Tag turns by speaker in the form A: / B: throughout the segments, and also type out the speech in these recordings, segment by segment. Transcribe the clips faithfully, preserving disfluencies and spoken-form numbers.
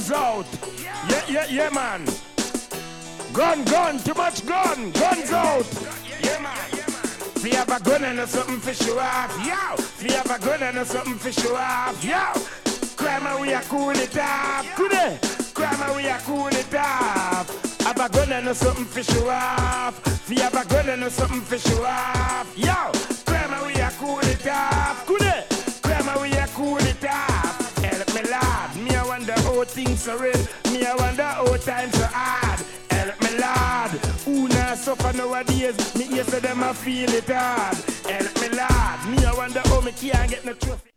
A: guns out. Yeah, yeah, yeah, man. Gun, gun, too much gun. Guns out. Yeah, man. If you have a gun and something for show off, yo. If you have a gun and something for show off, yo. Crime we are cool it off, could it? Crime we are cool it off. Have a gun and something for show off. If you have a gun and something for show off, yo. Crime we are cool it off, could it? Crime we are cool it off. Help me lad, me I wonder how things are real. Me I wonder how times are hard. Help me lad, who not suffer nowadays? Me hear say them I feel it hard. Help me lad, me I wonder how me can't get no trophy.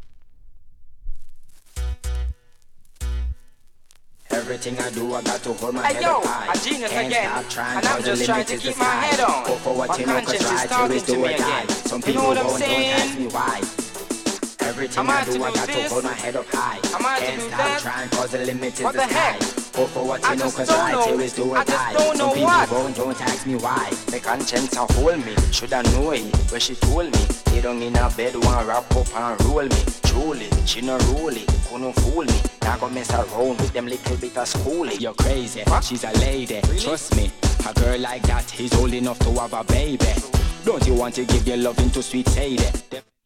B: Everything I do, I got to hold my
C: hey,
B: head
C: yo,
B: up high.
C: A genius
B: Can't
C: again,
B: stop trying,
C: and I'm just trying to keep my head on.
B: Go for what
C: my
B: you know,
C: conscience
B: cause
C: is
B: right
C: talking
B: here is
C: to
B: do
C: me
B: or die.
C: again.
B: Some
C: You
B: people
C: know what I'm
B: won't, don't
C: saying?
B: ask me why. Everything
C: Am
B: I,
C: I
B: do,
C: to
B: I
C: do
B: got
C: this?
B: to hold my head up high.
C: Am I to
B: Can't
C: do
B: stop
C: that?
B: trying, cause the limit is
C: What
B: the
C: the
B: sky.
C: heck?
B: Go for what
C: I
B: you know,
C: just
B: cause
C: don't
B: right
C: know.
B: here is do or
C: I just
B: die.
C: don't know
B: Some
C: what.
B: people won't, don't ask me why. My conscience a hold me, should I know it? Where she told me, lay down in her bed, one wrap up and roll me. Truly, she no roll it, couldn't fool me. Now go mess around with them little bit of schooling. You're crazy, what? She's a lady, really? Trust me. A girl like that is old enough to have a baby. Don't you want to give your loving to sweet Sadie?